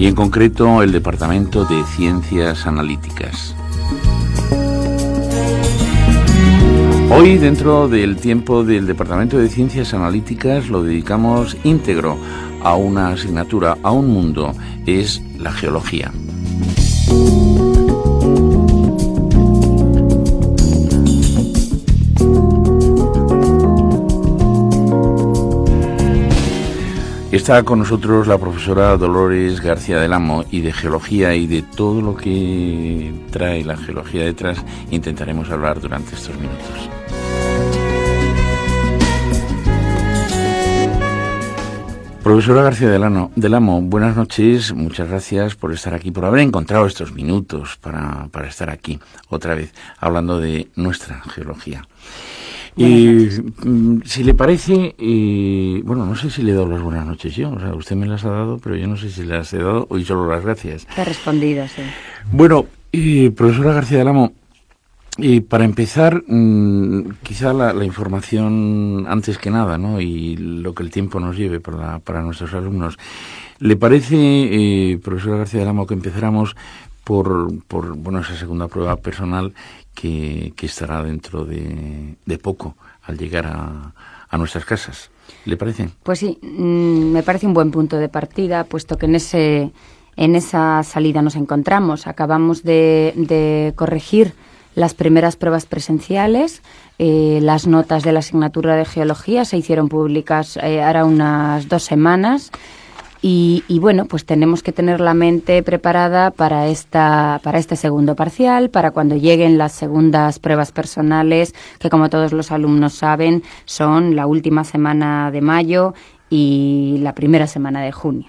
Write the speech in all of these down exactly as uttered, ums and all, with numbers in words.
y en concreto el Departamento de Ciencias Analíticas. Hoy, dentro del tiempo del Departamento de Ciencias Analíticas, lo dedicamos íntegro a una asignatura, a un mundo, es la geología. Está con nosotros la profesora Dolores García del Amo, y de geología y de todo lo que trae la geología detrás intentaremos hablar durante estos minutos. Profesora García del Amo, del Amo, buenas noches, muchas gracias por estar aquí, por haber encontrado estos minutos para, para estar aquí otra vez hablando de nuestra geología. Y si le parece, eh, bueno, no sé si le he dado las buenas noches yo, o sea, usted me las ha dado, pero yo no sé si las he dado o solo las gracias. Te he respondido, sí. Bueno, eh, profesora García del Amo, eh, para empezar, mmm, quizá la, la información antes que nada, ¿no? Y lo que el tiempo nos lleve para, para nuestros alumnos. ¿Le parece, eh, profesora García del Amo, que empezáramos por, por bueno, esa segunda prueba personal que, que estará dentro de, de poco al llegar a, a nuestras casas? ¿Le parece? Pues sí, mmm, me parece un buen punto de partida, puesto que en ese en esa salida nos encontramos. Acabamos de, de corregir las primeras pruebas presenciales. Eh, las notas de la asignatura de Geología se hicieron públicas eh, ahora unas dos semanas. Y, y bueno, pues tenemos que tener la mente preparada para esta para este segundo parcial, para cuando lleguen las segundas pruebas personales, que como todos los alumnos saben, son la última semana de mayo y la primera semana de junio.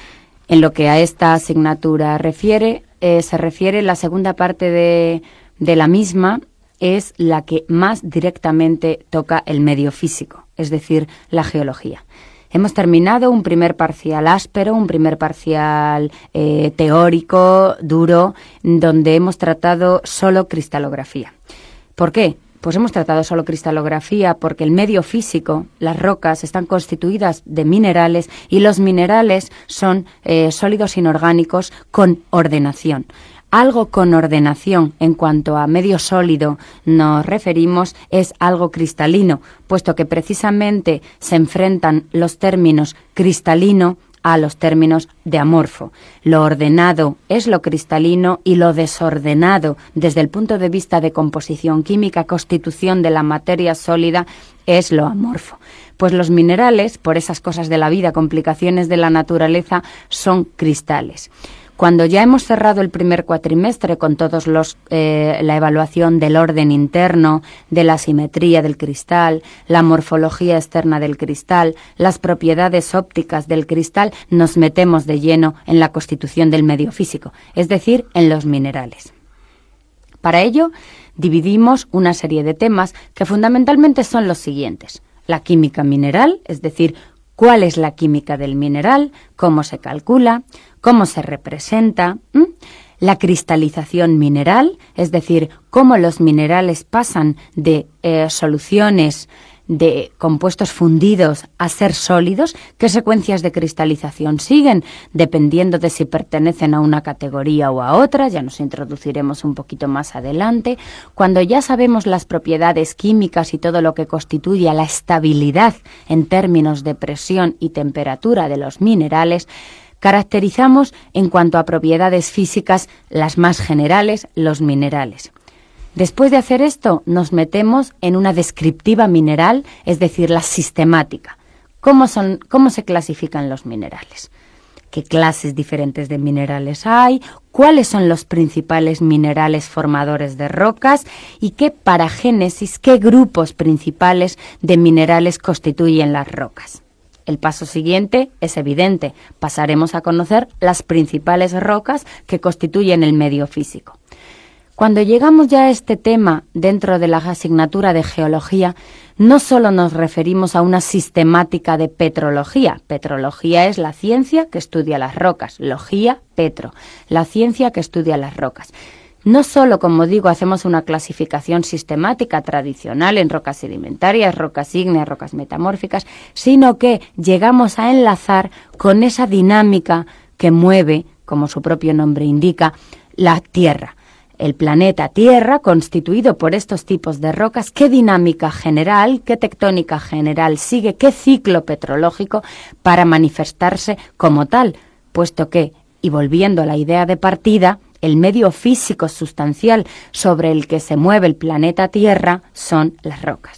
En lo que a esta asignatura refiere, eh, se refiere, la segunda parte de, de la misma es la que más directamente toca el medio físico, es decir, la geología. Hemos terminado un primer parcial áspero, un primer parcial eh, teórico, duro, donde hemos tratado solo cristalografía. ¿Por qué? Pues hemos tratado solo cristalografía porque el medio físico, las rocas, están constituidas de minerales y los minerales son eh, sólidos inorgánicos con ordenación. Algo con ordenación en cuanto a medio sólido nos referimos es algo cristalino, puesto que precisamente se enfrentan los términos cristalino a los términos de amorfo. Lo ordenado es lo cristalino y lo desordenado desde el punto de vista de composición química, constitución de la materia sólida, es lo amorfo. Pues los minerales, por esas cosas de la vida, complicaciones de la naturaleza, son cristales. Cuando ya hemos cerrado el primer cuatrimestre con todos los eh, la evaluación del orden interno, de la simetría del cristal, la morfología externa del cristal, las propiedades ópticas del cristal, nos metemos de lleno en la constitución del medio físico, es decir, en los minerales. Para ello, dividimos una serie de temas que fundamentalmente son los siguientes: la química mineral, es decir, cuál es la química del mineral, cómo se calcula, cómo se representa, ¿m? La cristalización mineral, es decir, cómo los minerales pasan de eh, soluciones de compuestos fundidos a ser sólidos, qué secuencias de cristalización siguen, dependiendo de si pertenecen a una categoría o a otra, ya nos introduciremos un poquito más adelante. Cuando ya sabemos las propiedades químicas y todo lo que constituye a la estabilidad en términos de presión y temperatura de los minerales, caracterizamos en cuanto a propiedades físicas las más generales, los minerales. Después de hacer esto, nos metemos en una descriptiva mineral, es decir, la sistemática. ¿Cómo son, cómo se clasifican los minerales? ¿Qué clases diferentes de minerales hay? ¿Cuáles son los principales minerales formadores de rocas? ¿Y qué paragénesis, qué grupos principales de minerales constituyen las rocas? El paso siguiente es evidente. Pasaremos a conocer las principales rocas que constituyen el medio físico. Cuando llegamos ya a este tema dentro de la asignatura de geología, no solo nos referimos a una sistemática de petrología. Petrología es la ciencia que estudia las rocas. Logía, petro, la ciencia que estudia las rocas. No solo, como digo, hacemos una clasificación sistemática tradicional en rocas sedimentarias, rocas ígneas, rocas metamórficas, sino que llegamos a enlazar con esa dinámica que mueve como su propio nombre indica, la Tierra. El planeta Tierra, constituido por estos tipos de rocas, ¿qué dinámica general, qué tectónica general sigue, qué ciclo petrológico para manifestarse como tal? Puesto que, y volviendo a la idea de partida, el medio físico sustancial sobre el que se mueve el planeta Tierra son las rocas.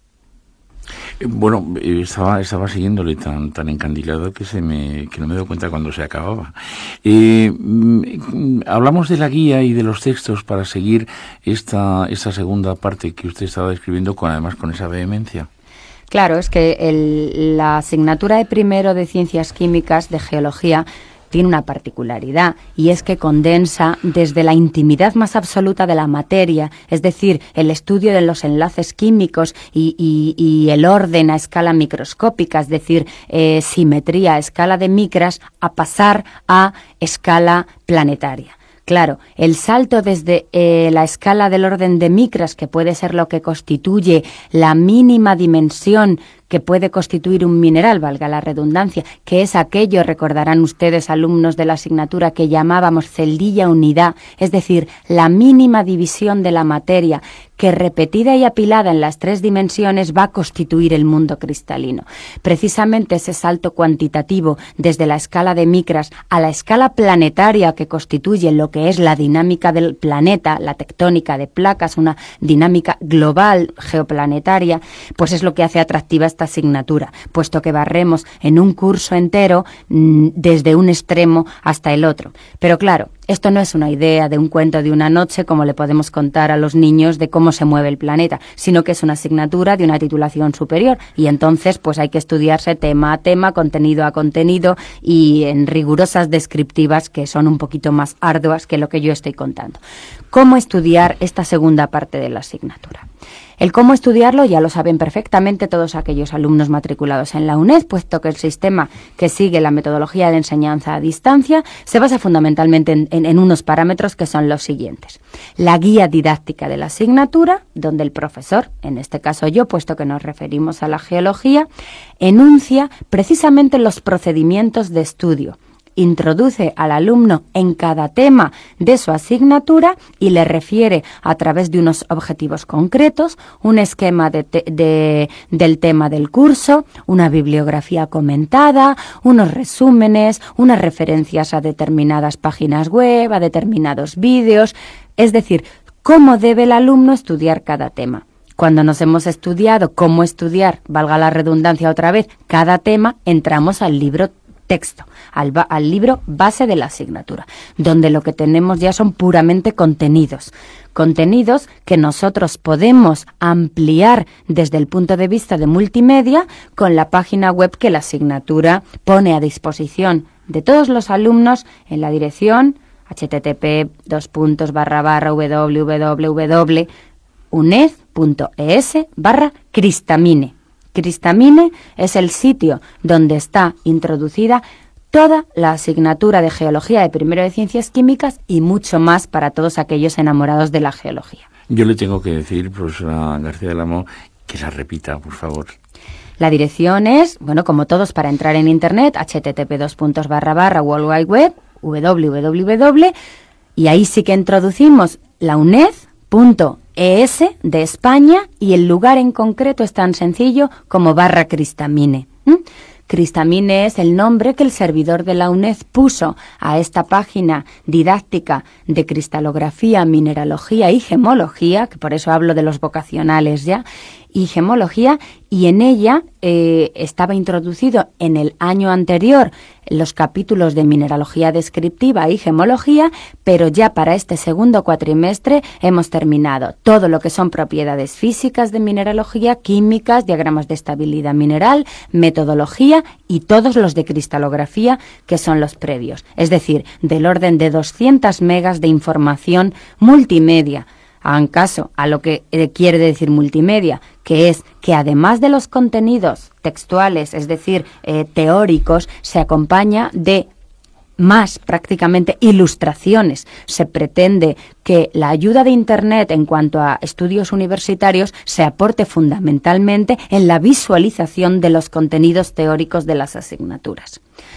Bueno, estaba, estaba siguiéndole tan, tan encandilado que se me, que no me doy cuenta cuando se acababa. Eh, hablamos de la guía y de los textos para seguir esta, esta segunda parte que usted estaba describiendo, con, además con esa vehemencia. Claro, es que el, la asignatura de primero de Ciencias Químicas, de Geología, tiene una particularidad, y es que condensa desde la intimidad más absoluta de la materia, es decir, el estudio de los enlaces químicos y, y, y el orden a escala microscópica, es decir, eh, simetría a escala de micras, a pasar a escala planetaria. Claro, el salto desde eh, la escala del orden de micras, que puede ser lo que constituye la mínima dimensión que puede constituir un mineral, valga la redundancia, que es aquello, recordarán ustedes, alumnos de la asignatura, que llamábamos celdilla unidad, es decir, la mínima división de la materia, que repetida y apilada en las tres dimensiones va a constituir el mundo cristalino. Precisamente ese salto cuantitativo desde la escala de micras a la escala planetaria, que constituye lo que es la dinámica del planeta, la tectónica de placas, una dinámica global geoplanetaria, pues es lo que hace atractiva esta asignatura, puesto que barremos en un curso entero mmm, desde un extremo hasta el otro. Pero claro, esto no es una idea de un cuento de una noche, como le podemos contar a los niños de cómo se mueve el planeta, sino que es una asignatura de una titulación superior, y entonces pues hay que estudiarse tema a tema, contenido a contenido, y en rigurosas descriptivas que son un poquito más arduas que lo que yo estoy contando. ¿Cómo estudiar esta segunda parte de la asignatura? El cómo estudiarlo ya lo saben perfectamente todos aquellos alumnos matriculados en la UNED, puesto que el sistema que sigue la metodología de enseñanza a distancia se basa fundamentalmente en, en, en unos parámetros que son los siguientes. La guía didáctica de la asignatura, donde el profesor, en este caso yo, puesto que nos referimos a la geología, enuncia precisamente los procedimientos de estudio, introduce al alumno en cada tema de su asignatura y le refiere a través de unos objetivos concretos, un esquema de te, de, del tema del curso, una bibliografía comentada, unos resúmenes, unas referencias a determinadas páginas web, a determinados vídeos, es decir, cómo debe el alumno estudiar cada tema. Cuando nos hemos estudiado cómo estudiar, valga la redundancia otra vez, cada tema, entramos al libro texto, al, al libro base de la asignatura, donde lo que tenemos ya son puramente contenidos, contenidos que nosotros podemos ampliar desde el punto de vista de multimedia con la página web que la asignatura pone a disposición de todos los alumnos en la dirección http dos puntos barra barra www uned punto es barra cristamine. Cristamine es el sitio donde está introducida toda la asignatura de Geología de primero de Ciencias Químicas y mucho más para todos aquellos enamorados de la geología. Yo le tengo que decir, profesora García del Amo, que la repita, por favor. La dirección es, bueno, como todos, para entrar en Internet, http dos puntos barra barra World Wide Web, www, y ahí sí que introducimos la uned punto es de España, y el lugar en concreto es tan sencillo como barra Cristamine. ¿Mm? Cristamine es el nombre que el servidor de la UNED puso a esta página didáctica de cristalografía, mineralogía y gemología, que por eso hablo de los vocacionales ya, y gemología, y en ella eh, estaba introducido en el año anterior los capítulos de mineralogía descriptiva y gemología, pero ya para este segundo cuatrimestre hemos terminado todo lo que son propiedades físicas de mineralogía, químicas, diagramas de estabilidad mineral, metodología y todos los de cristalografía, que son los previos, es decir, del orden de doscientas megas de información multimedia. Hagan caso a lo que quiere decir multimedia, que es que además de los contenidos textuales, es decir, eh, teóricos, se acompaña de más prácticamente ilustraciones. Se pretende que la ayuda de Internet en cuanto a estudios universitarios se aporte fundamentalmente en la visualización de los contenidos teóricos de las asignaturas.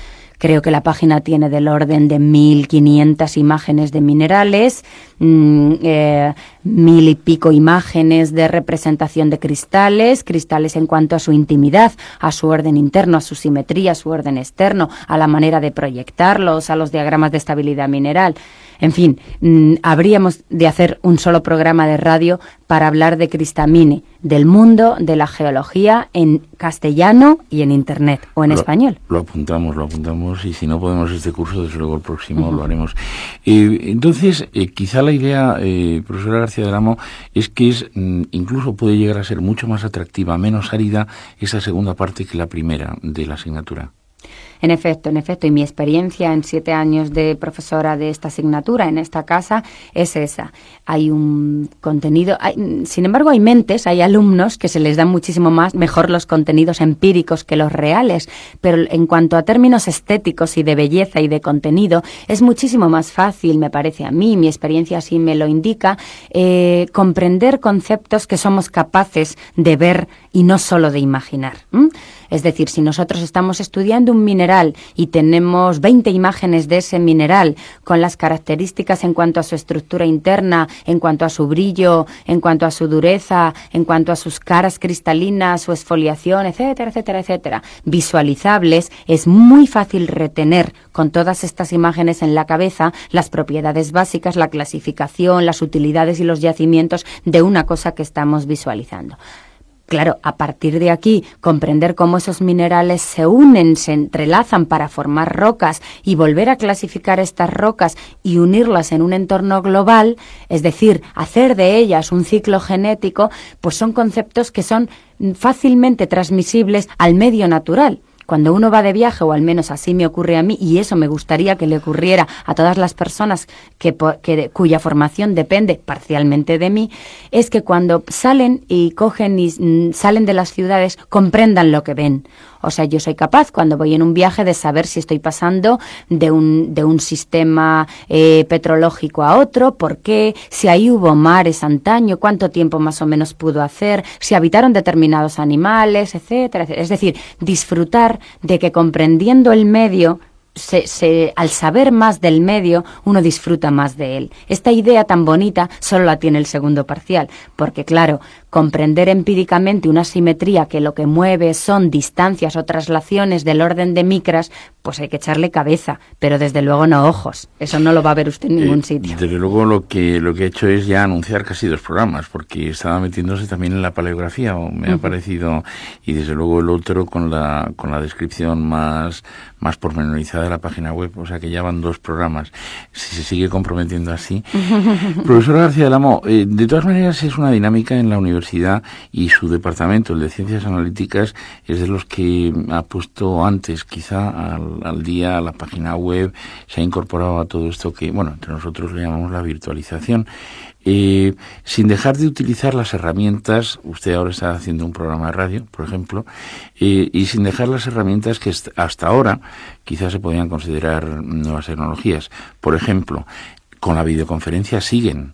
Creo que la página tiene del orden de mil quinientas imágenes de minerales, mmm, eh, mil y pico imágenes de representación de cristales, cristales en cuanto a su intimidad, a su orden interno, a su simetría, a su orden externo, a la manera de proyectarlos, a los diagramas de estabilidad mineral. En fin, mmm, habríamos de hacer un solo programa de radio para hablar de Cristamine, del mundo de la geología en castellano y en Internet, o en lo, español. Lo apuntamos, lo apuntamos, y si no podemos este curso, desde luego el próximo uh-huh. lo haremos. Eh, entonces, eh, quizá la idea, eh, profesora García del Amo, es que es mm, incluso puede llegar a ser mucho más atractiva, menos árida, esa segunda parte que la primera de la asignatura. En efecto, en efecto, y mi experiencia en siete años de profesora de esta asignatura en esta casa es esa. Hay un contenido, hay, sin embargo hay mentes, hay alumnos que se les dan muchísimo más, mejor los contenidos empíricos que los reales, pero en cuanto a términos estéticos y de belleza y de contenido, es muchísimo más fácil, me parece a mí, mi experiencia así me lo indica, eh, comprender conceptos que somos capaces de ver y no solo de imaginar. ¿Mm? Es decir, si nosotros estamos estudiando un mineral y tenemos veinte imágenes de ese mineral con las características en cuanto a su estructura interna, en cuanto a su brillo, en cuanto a su dureza, en cuanto a sus caras cristalinas, su exfoliación, etcétera, etcétera, etcétera, visualizables, es muy fácil retener con todas estas imágenes en la cabeza las propiedades básicas, la clasificación, las utilidades y los yacimientos de una cosa que estamos visualizando. Claro, a partir de aquí, comprender cómo esos minerales se unen, se entrelazan para formar rocas y volver a clasificar estas rocas y unirlas en un entorno global, es decir, hacer de ellas un ciclo genético, pues son conceptos que son fácilmente transmisibles al medio natural. Cuando uno va de viaje, o al menos así me ocurre a mí, y eso me gustaría que le ocurriera a todas las personas que, que, cuya formación depende parcialmente de mí, es que cuando salen y cogen y mm, salen de las ciudades, comprendan lo que ven. O sea, yo soy capaz, cuando voy en un viaje, de saber si estoy pasando de un, de un sistema eh, petrológico a otro, por qué, si ahí hubo mares antaño, cuánto tiempo más o menos pudo hacer, si habitaron determinados animales, etcétera, etcétera. Es decir, disfrutar de que comprendiendo el medio, Se, se, al saber más del medio, uno disfruta más de él. Esta idea tan bonita solo la tiene el segundo parcial, porque claro, comprender empíricamente una simetría que lo que mueve son distancias o traslaciones del orden de micras, pues hay que echarle cabeza, pero desde luego no ojos. Eso no lo va a ver usted en ningún eh, sitio. Desde luego lo que lo que he hecho es ya anunciar casi dos programas, porque estaba metiéndose también en la paleografía, o me uh-huh. ha parecido, y desde luego el otro con la con la descripción más más pormenorizada de la página web, o sea que ya van dos programas, si se sigue comprometiendo así. Profesora García del Amo, eh, de todas maneras es una dinámica en la universidad, y su departamento, el de Ciencias Analíticas, es de los que ha puesto antes quizá al, al día la página web, se ha incorporado a todo esto que, bueno, entre nosotros le llamamos la virtualización. Eh, sin dejar de utilizar las herramientas, usted ahora está haciendo un programa de radio, por ejemplo, eh, y sin dejar las herramientas que hasta ahora quizás se podían considerar nuevas tecnologías. Por ejemplo, con la videoconferencia siguen.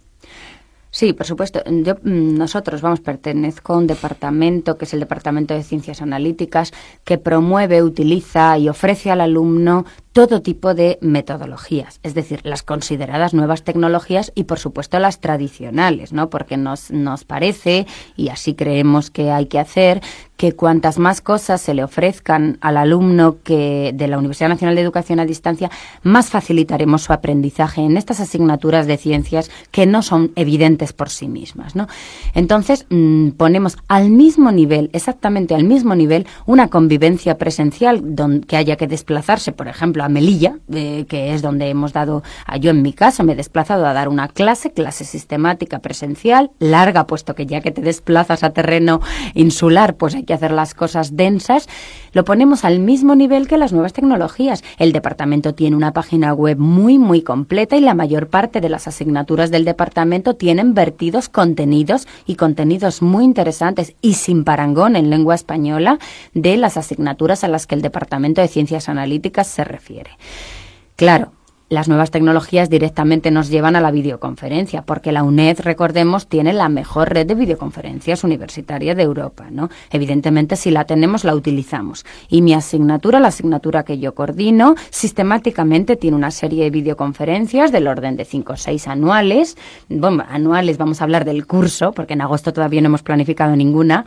Sí, por supuesto. Yo, nosotros, vamos, pertenezco a un departamento que es el Departamento de Ciencias Analíticas, que promueve, utiliza y ofrece al alumno todo tipo de metodologías, es decir, las consideradas nuevas tecnologías y, por supuesto, las tradicionales, ¿no? Porque nos, nos parece, y así creemos que hay que hacer, que cuantas más cosas se le ofrezcan al alumno que de la Universidad Nacional de Educación a Distancia, más facilitaremos su aprendizaje en estas asignaturas de ciencias que no son evidentes por sí mismas, ¿no? Entonces, mmm, ponemos al mismo nivel, exactamente al mismo nivel, una convivencia presencial donde que haya que desplazarse, por ejemplo, a Melilla, eh, que es donde hemos dado, a, yo en mi caso me he desplazado a dar una clase, clase sistemática presencial, larga, puesto que ya que te desplazas a terreno insular, pues hay que hacer las cosas densas. Lo ponemos al mismo nivel que las nuevas tecnologías. El departamento tiene una página web muy, muy completa, y la mayor parte de las asignaturas del departamento tienen vertidos contenidos, y contenidos muy interesantes y sin parangón en lengua española, de las asignaturas a las que el Departamento de Ciencias Analíticas se refiere. Claro, las nuevas tecnologías directamente nos llevan a la videoconferencia, porque la UNED, recordemos, tiene la mejor red de videoconferencias universitarias de Europa, ¿no? Evidentemente, si la tenemos, la utilizamos. Y mi asignatura, la asignatura que yo coordino, sistemáticamente tiene una serie de videoconferencias del orden de cinco o seis anuales. Bueno, anuales, vamos a hablar del curso, porque en agosto todavía no hemos planificado ninguna,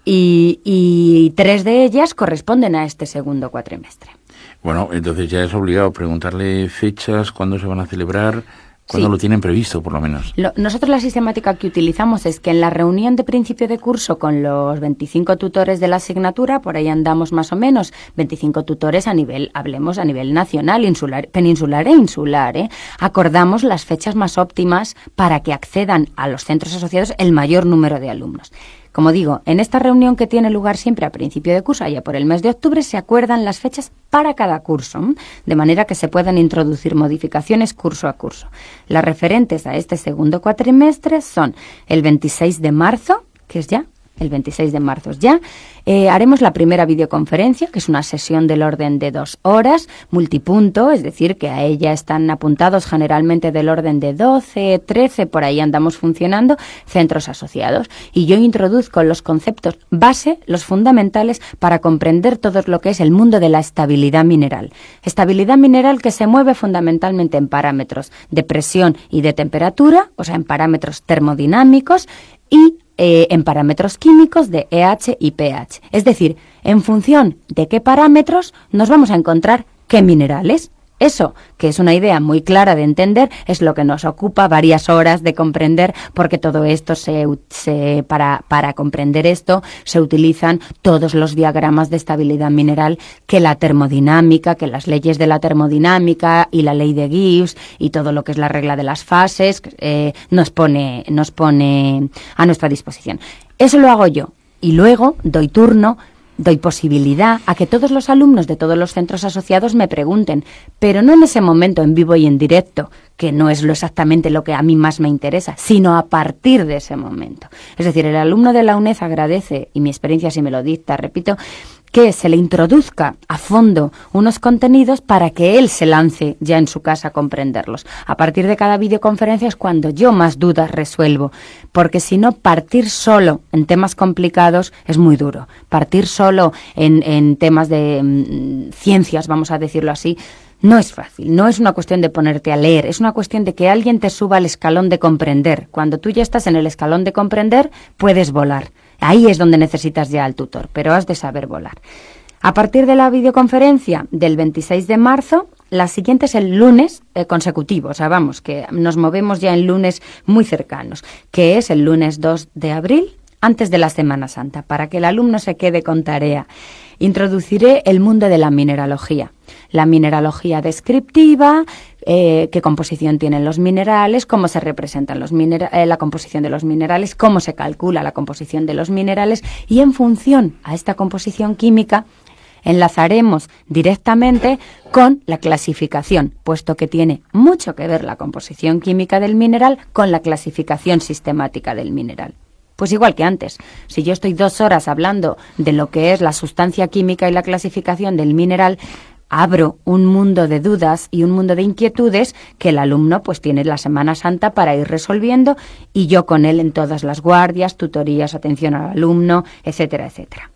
y, y tres de ellas corresponden a este segundo cuatrimestre. Bueno, entonces ya es obligado preguntarle fechas, cuándo se van a celebrar, cuándo sí. lo tienen previsto, por lo menos. Lo, nosotros la sistemática que utilizamos es que en la reunión de principio de curso con los veinticinco tutores de la asignatura, por ahí andamos más o menos, veinticinco tutores a nivel, hablemos a nivel nacional, insular, peninsular e insular, ¿eh? Acordamos las fechas más óptimas para que accedan a los centros asociados el mayor número de alumnos. Como digo, en esta reunión que tiene lugar siempre a principio de curso, allá por el mes de octubre, se acuerdan las fechas para cada curso, ¿m? De manera que se puedan introducir modificaciones curso a curso. Las referentes a este segundo cuatrimestre son el veintiséis de marzo, que es ya, el veintiséis de marzo es ya, eh, haremos la primera videoconferencia, que es una sesión del orden de dos horas, multipunto, es decir, que a ella están apuntados generalmente del orden de doce, trece, por ahí andamos funcionando, centros asociados. Y yo introduzco los conceptos base, los fundamentales, para comprender todo lo que es el mundo de la estabilidad mineral. Estabilidad mineral que se mueve fundamentalmente en parámetros de presión y de temperatura, o sea, en parámetros termodinámicos y Eh, en parámetros químicos de E H y pH. Es decir, en función de qué parámetros nos vamos a encontrar qué minerales. Eso, que es una idea muy clara de entender, es lo que nos ocupa varias horas de comprender, porque todo esto se, se para, para comprender esto se utilizan todos los diagramas de estabilidad mineral que la termodinámica, que las leyes de la termodinámica y la ley de Gibbs y todo lo que es la regla de las fases eh, nos pone, nos pone a nuestra disposición. Eso lo hago yo y luego doy turno, doy posibilidad a que todos los alumnos de todos los centros asociados me pregunten, pero no en ese momento en vivo y en directo, que no es lo exactamente lo que a mí más me interesa, sino a partir de ese momento. Es decir, el alumno de la UNED agradece, y mi experiencia si me lo dicta, repito, que se le introduzca a fondo unos contenidos para que él se lance ya en su casa a comprenderlos. A partir de cada videoconferencia es cuando yo más dudas resuelvo, porque si no, partir solo en temas complicados es muy duro. Partir solo en, en temas de mm, ciencias, vamos a decirlo así, no es fácil, no es una cuestión de ponerte a leer, es una cuestión de que alguien te suba al escalón de comprender. Cuando tú ya estás en el escalón de comprender, puedes volar. Ahí es donde necesitas ya al tutor, pero has de saber volar. A partir de la videoconferencia del veintiséis de marzo, la siguiente es el lunes eh, consecutivo, o sea, vamos, que nos movemos ya en lunes muy cercanos, que es el lunes dos de abril, antes de la Semana Santa, para que el alumno se quede con tarea. Introduciré el mundo de la mineralogía. La mineralogía descriptiva, eh, qué composición tienen los minerales, cómo se representan los minera- eh, la composición de los minerales, cómo se calcula la composición de los minerales y en función a esta composición química enlazaremos directamente con la clasificación, puesto que tiene mucho que ver la composición química del mineral con la clasificación sistemática del mineral. Pues igual que antes, si yo estoy dos horas hablando de lo que es la sustancia química y la clasificación del mineral, abro un mundo de dudas y un mundo de inquietudes que el alumno pues tiene la Semana Santa para ir resolviendo y yo con él en todas las guardias, tutorías, atención al alumno, etcétera, etcétera.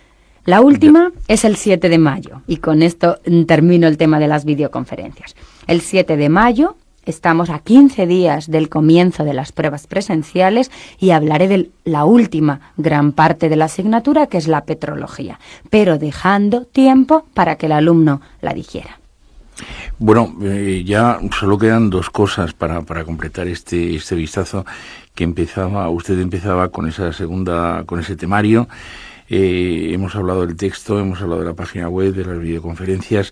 La última es el siete de mayo y con esto termino el tema de las videoconferencias. El siete de mayo estamos a quince días del comienzo de las pruebas presenciales y hablaré de la última gran parte de la asignatura, que es la petrología, pero dejando tiempo para que el alumno la digiera. Bueno, eh, ya solo quedan dos cosas para, para completar este, este vistazo que empezaba, usted empezaba con esa segunda, con ese temario. Eh, hemos hablado del texto, hemos hablado de la página web, de las videoconferencias.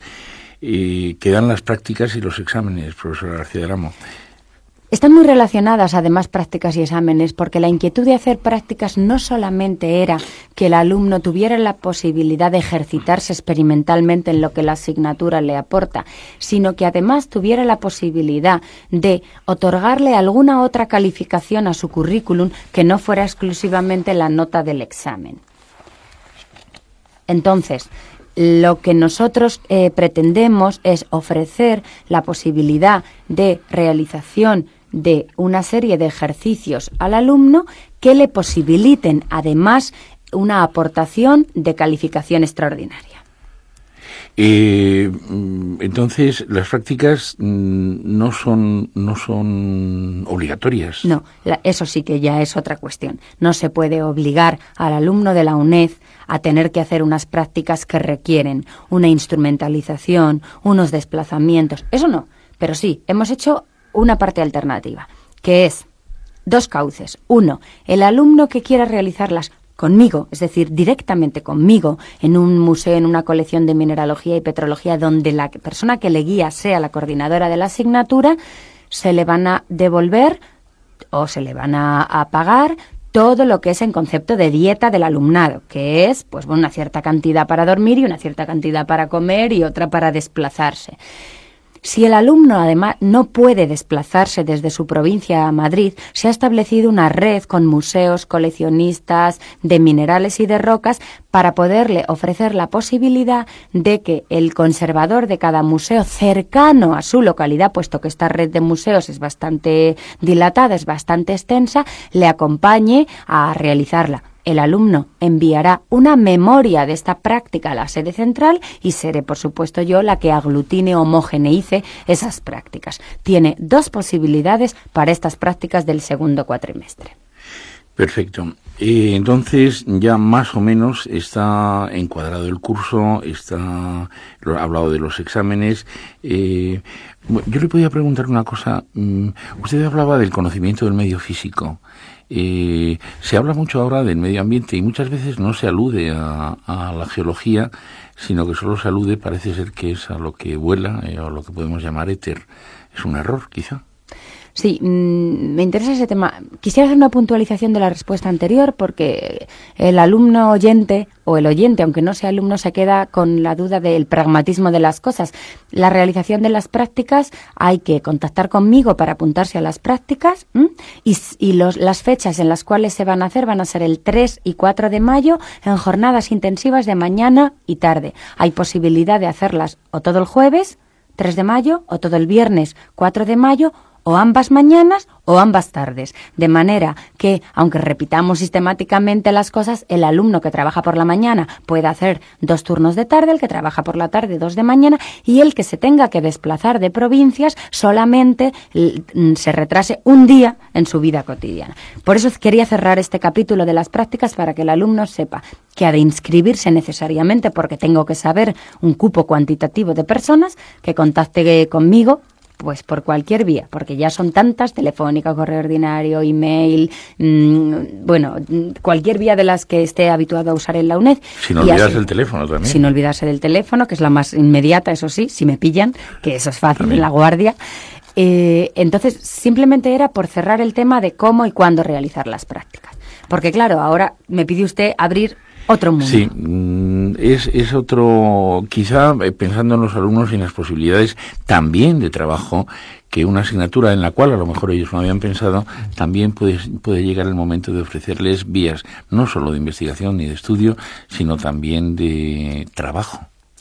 Y quedan las prácticas y los exámenes, profesora García del Amo. Están muy relacionadas, además, prácticas y exámenes, porque la inquietud de hacer prácticas no solamente era que el alumno tuviera la posibilidad de ejercitarse experimentalmente en lo que la asignatura le aporta, sino que además tuviera la posibilidad de otorgarle alguna otra calificación a su currículum que no fuera exclusivamente la nota del examen. Entonces, lo que nosotros eh, pretendemos es ofrecer la posibilidad de realización de una serie de ejercicios al alumno que le posibiliten, además, una aportación de calificación extraordinaria. Eh, entonces, las prácticas no son no son obligatorias. No, la, eso sí que ya es otra cuestión. No se puede obligar al alumno de la UNED a tener que hacer unas prácticas que requieren una instrumentalización, unos desplazamientos. Eso no, pero sí, hemos hecho una parte alternativa, que es dos cauces. Uno, el alumno que quiera realizarlas conmigo, es decir, directamente conmigo, en un museo, en una colección de mineralogía y petrología, donde la persona que le guía sea la coordinadora de la asignatura, se le van a devolver o se le van a, a pagar todo lo que es en concepto de dieta del alumnado, que es pues bueno, una cierta cantidad para dormir y una cierta cantidad para comer y otra para desplazarse. Si el alumno, además, no puede desplazarse desde su provincia a Madrid, se ha establecido una red con museos, coleccionistas de minerales y de rocas para poderle ofrecer la posibilidad de que el conservador de cada museo cercano a su localidad, puesto que esta red de museos es bastante dilatada, es bastante extensa, le acompañe a realizarla. El alumno enviará una memoria de esta práctica a la sede central y seré, por supuesto, yo la que aglutine, homogeneice esas prácticas. Tiene dos posibilidades para estas prácticas del segundo cuatrimestre. Perfecto. Eh, entonces, ya más o menos está encuadrado el curso, está lo, ha hablado de los exámenes. Eh, yo le podía preguntar una cosa. Usted hablaba del conocimiento del medio físico. Eh, se habla mucho ahora del medio ambiente y muchas veces no se alude a, a la geología, sino que solo se alude, parece ser que es a lo que vuela, eh, o lo que podemos llamar éter. Es un error, quizá. Sí, mmm, me interesa ese tema. Quisiera hacer una puntualización de la respuesta anterior porque el alumno oyente o el oyente, aunque no sea alumno, se queda con la duda del pragmatismo de las cosas. La realización de las prácticas, hay que contactar conmigo para apuntarse a las prácticas ¿m? y, y los, las fechas en las cuales se van a hacer van a ser el tres y cuatro de mayo en jornadas intensivas de mañana y tarde. Hay posibilidad de hacerlas o todo el jueves, tres de mayo, o todo el viernes, cuatro de mayo, o ambas mañanas o ambas tardes, de manera que, aunque repitamos sistemáticamente las cosas, el alumno que trabaja por la mañana puede hacer dos turnos de tarde, el que trabaja por la tarde dos de mañana, y el que se tenga que desplazar de provincias solamente se retrase un día en su vida cotidiana. Por eso quería cerrar este capítulo de las prácticas para que el alumno sepa que ha de inscribirse necesariamente, porque tengo que saber un cupo cuantitativo de personas, que contacte conmigo pues por cualquier vía, porque ya son tantas, telefónica, correo ordinario, email, mmm, bueno, cualquier vía de las que esté habituado a usar en la UNED. Sin olvidarse el teléfono también. Sin olvidarse del teléfono, que es la más inmediata, eso sí, si me pillan, que eso es fácil también en la guardia. Eh, entonces, simplemente era por cerrar el tema de cómo y cuándo realizar las prácticas. Porque claro, ahora me pide usted abrir otro mundo. Sí, es, es otro, quizá pensando en los alumnos y en las posibilidades también de trabajo, que una asignatura en la cual a lo mejor ellos no habían pensado, también puede, puede llegar el momento de ofrecerles vías, no solo de investigación ni de estudio, sino también de trabajo.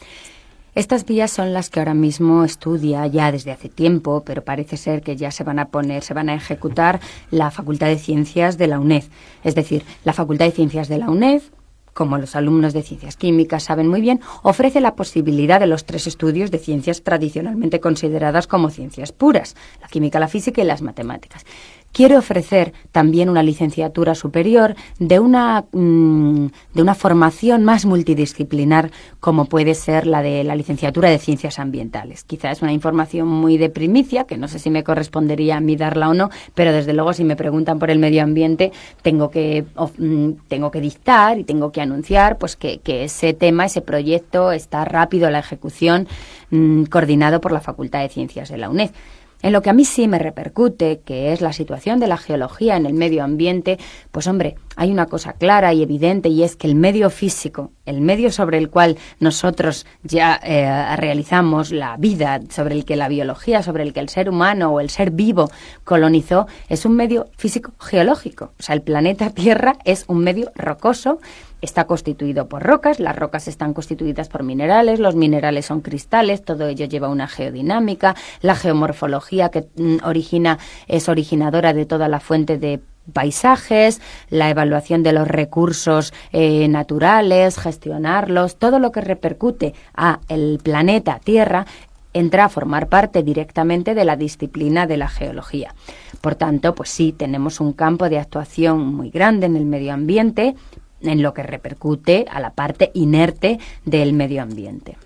Estas vías son las que ahora mismo estudia ya desde hace tiempo, pero parece ser que ya se van a poner, se van a ejecutar la Facultad de Ciencias de la UNED. Es decir, la Facultad de Ciencias de la UNED, como los alumnos de Ciencias Químicas saben muy bien, ofrece la posibilidad de los tres estudios de ciencias tradicionalmente consideradas como ciencias puras, la química, la física y las matemáticas. Quiere ofrecer también una licenciatura superior de una, mmm, de una formación más multidisciplinar, como puede ser la de la licenciatura de Ciencias Ambientales. Quizá es una información muy de primicia, que no sé si me correspondería a mí darla o no, pero desde luego si me preguntan por el medio ambiente, tengo que, of, mmm, tengo que dictar y tengo que anunciar pues que, que ese tema, ese proyecto está rápido a la ejecución, mmm, coordinado por la Facultad de Ciencias de la UNED. En lo que a mí sí me repercute, que es la situación de la geología en el medio ambiente, pues hombre, hay una cosa clara y evidente, y es que el medio físico, el medio sobre el cual nosotros ya eh, realizamos la vida, sobre el que la biología, sobre el que el ser humano o el ser vivo colonizó, es un medio físico geológico. O sea, el planeta Tierra es un medio rocoso está constituido por rocas, las rocas están constituidas por minerales, los minerales son cristales, todo ello lleva una geodinámica, la geomorfología que mm, origina, es originadora de toda la fuente de paisajes, la evaluación de los recursos eh, naturales, gestionarlos, todo lo que repercute a el planeta Tierra entra a formar parte directamente de la disciplina de la geología. Por tanto, pues sí, tenemos un campo de actuación muy grande en el medio ambiente, en lo que repercute a la parte inerte del medio ambiente.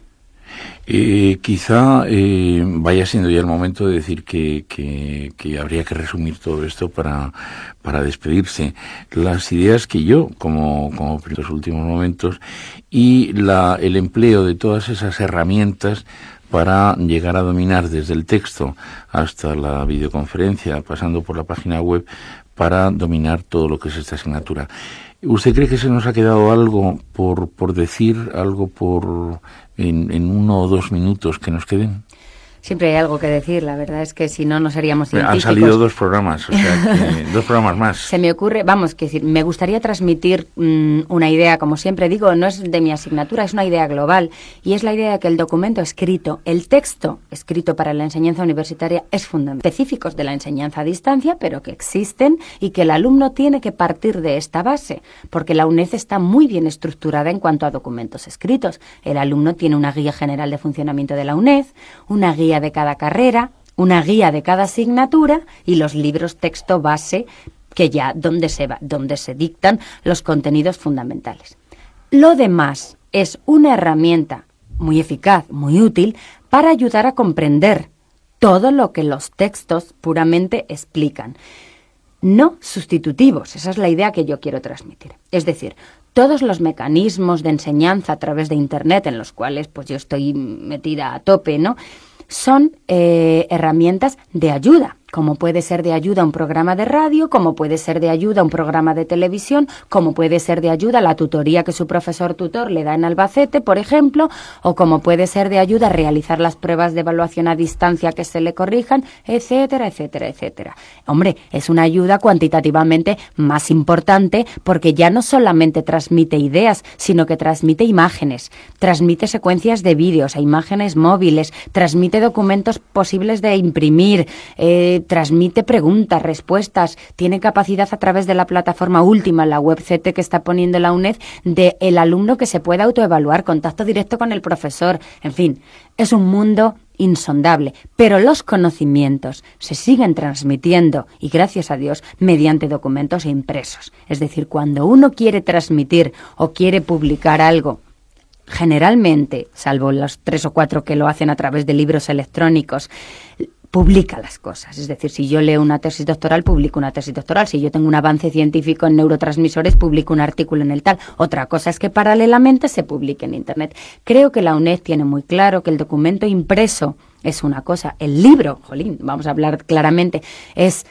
Eh, quizá eh, vaya siendo ya el momento de decir que, que, que habría que resumir todo esto para, para despedirse. Las ideas que yo, como, como en los últimos momentos, y la, el empleo de todas esas herramientas para llegar a dominar desde el texto hasta la videoconferencia, pasando por la página web, para dominar todo lo que es esta asignatura. ¿Usted cree que se nos ha quedado algo por, por decir, algo por en, en uno o dos minutos que nos queden? Siempre hay algo que decir, la verdad es que si no, no seríamos científicos. Han salido dos programas, o sea, que, dos programas más. Se me ocurre, vamos, que decir, me gustaría transmitir mmm, una idea, como siempre digo, no es de mi asignatura, es una idea global, y es la idea de que el documento escrito, el texto escrito para la enseñanza universitaria es fundamental. Específicos de la enseñanza a distancia, pero que existen y que el alumno tiene que partir de esta base, porque la UNED está muy bien estructurada en cuanto a documentos escritos. El alumno tiene una guía general de funcionamiento de la UNED, una guía de cada carrera, una guía de cada asignatura y los libros texto base que ya donde se va, donde se dictan los contenidos fundamentales. Lo demás es una herramienta muy eficaz, muy útil para ayudar a comprender todo lo que los textos puramente explican. No sustitutivos, esa es la idea que yo quiero transmitir. Es decir, todos los mecanismos de enseñanza a través de Internet en los cuales pues yo estoy metida a tope, ¿no?, son eh, herramientas de ayuda, como puede ser de ayuda un programa de radio, como puede ser de ayuda un programa de televisión, como puede ser de ayuda la tutoría que su profesor tutor le da en Albacete, por ejemplo, o como puede ser de ayuda realizar las pruebas de evaluación a distancia que se le corrijan, etcétera, etcétera, etcétera. Hombre, es una ayuda cuantitativamente más importante porque ya no solamente transmite ideas, sino que transmite imágenes, transmite secuencias de vídeos a imágenes móviles, transmite documentos posibles de imprimir, eh, transmite preguntas, respuestas, tiene capacidad a través de la plataforma última, la web C T que está poniendo la UNED, de el alumno que se pueda autoevaluar, contacto directo con el profesor, en fin, es un mundo insondable, pero los conocimientos se siguen transmitiendo y gracias a Dios mediante documentos impresos. Es decir, cuando uno quiere transmitir o quiere publicar algo, generalmente, salvo los tres o cuatro que lo hacen a través de libros electrónicos, publica las cosas. Es decir, si yo leo una tesis doctoral, publico una tesis doctoral. Si yo tengo un avance científico en neurotransmisores, publico un artículo en el tal. Otra cosa es que paralelamente se publique en Internet. Creo que la UNED tiene muy claro que el documento impreso es una cosa. El libro, jolín, vamos a hablar claramente, es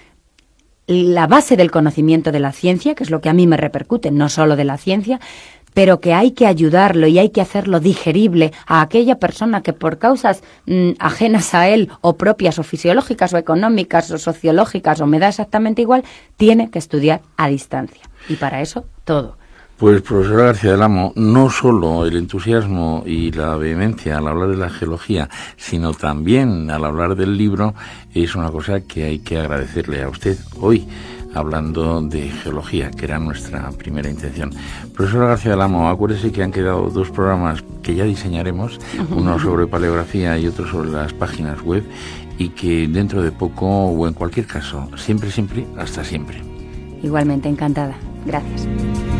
la base del conocimiento de la ciencia, que es lo que a mí me repercute, no solo de la ciencia, pero que hay que ayudarlo y hay que hacerlo digerible a aquella persona que por causas mmm, ajenas a él o propias o fisiológicas o económicas o sociológicas o me da exactamente igual, tiene que estudiar a distancia. Y para eso, todo. Pues, profesora García del Amo, no solo el entusiasmo y la vehemencia al hablar de la geología, sino también al hablar del libro, es una cosa que hay que agradecerle a usted hoy, hablando de geología, que era nuestra primera intención. Profesora García del Amo, acuérdese que han quedado dos programas que ya diseñaremos, uno sobre paleografía y otro sobre las páginas web, y que dentro de poco, o en cualquier caso, siempre, siempre, hasta siempre. Igualmente, encantada. Gracias.